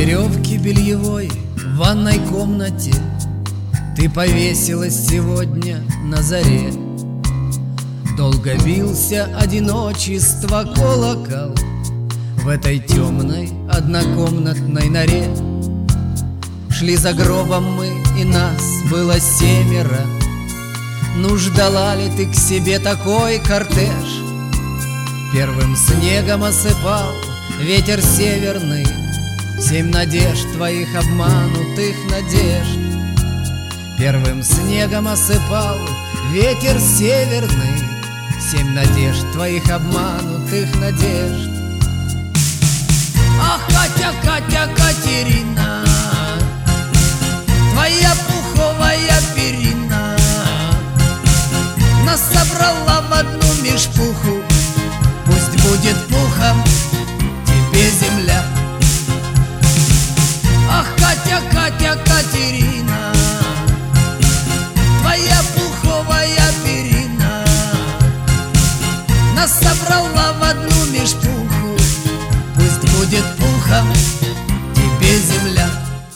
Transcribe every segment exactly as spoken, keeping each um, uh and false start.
веревке бельевой в ванной комнате ты повесилась сегодня на заре. Долго бился одиночество колокол в этой темной однокомнатной норе. Шли за гробом мы, и нас было семеро. Ну, ждала ли ты к себе такой кортеж? Первым снегом осыпал ветер северный семь надежд твоих обманутых надежд. Первым снегом осыпал ветер северный семь надежд твоих обманутых надежд. Ах, Катя, Катя, Катерина, твоя пуховая перина нас собрала в одну мешпуху. Пусть будет пухом тебе земля. Ах, Катя, Катя, Катерина, твоя пуховая перина нас собрала в одну мешпуху. Пусть будет пухом тебе земля.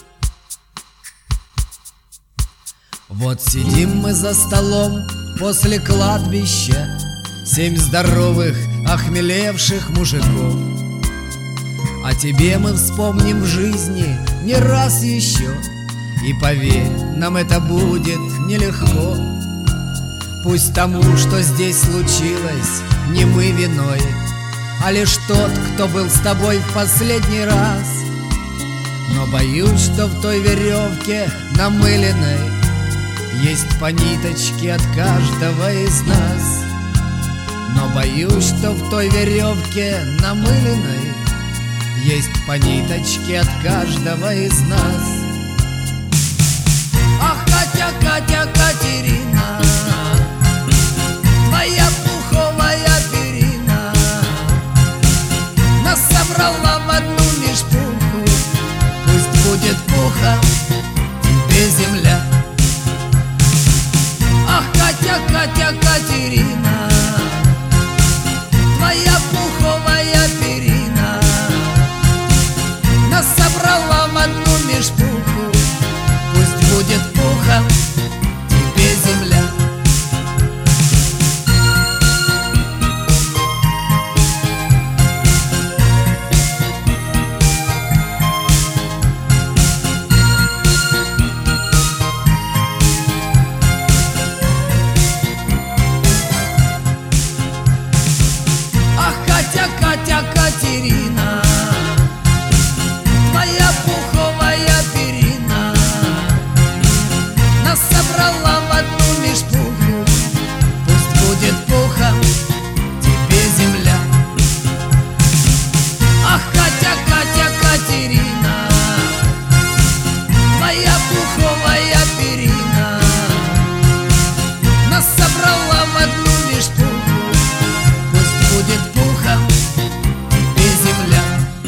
Вот сидим мы за столом после кладбища, семь здоровых охмелевших мужиков. О тебе мы вспомним в жизни не раз еще, и поверь, нам это будет нелегко. Пусть тому, что здесь случилось, не мы виной, а лишь тот, кто был с тобой в последний раз. Но боюсь, что в той веревке намыленной есть по ниточке от каждого из нас. Но боюсь, что в той веревке намыленной есть по ниточке от каждого из нас. Ах, Катя, Катя, Катерина, твоя пуховая перина нас собрала в одну мешпуху. Пусть будет пухом тебе земля. Ах, Катя, Катя, Катерина, твоя пуховая перина нас собрала в одну мешпуху. Пусть будет пухом тебе земля. Ах, Катя, Катя, Катерина, твоя пуховая перина нас собрала в одну мешпуху. Пусть будет пухом тебе земля. Ах, Катя, Катя, Катерина, твоя пуховая перина нас собрала в одну мешпуху. Пусть будет пухом тебе земля.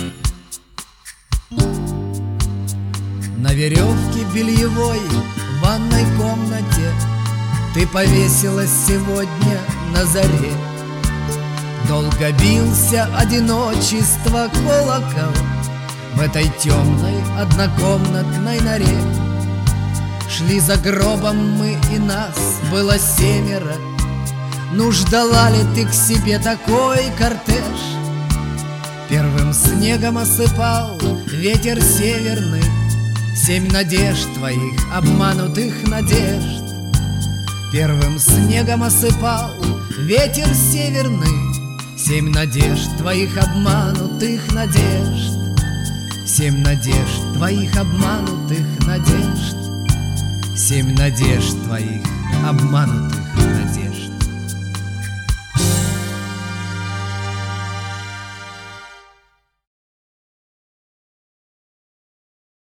На веревке бельевой в ванной комнате ты повесилась сегодня на заре. Долго бился одиночество колокол в этой темной однокомнатной норе. Шли за гробом мы, и нас было семеро. Ну, ждала ли ты к себе такой кортеж? Первым снегом осыпал ветер северный семь надежд твоих обманутых надежд. Первым снегом осыпал ветер северный семь надежд твоих обманутых надежд. Семь надежд твоих обманутых надежд. Семь надежд твоих обманутых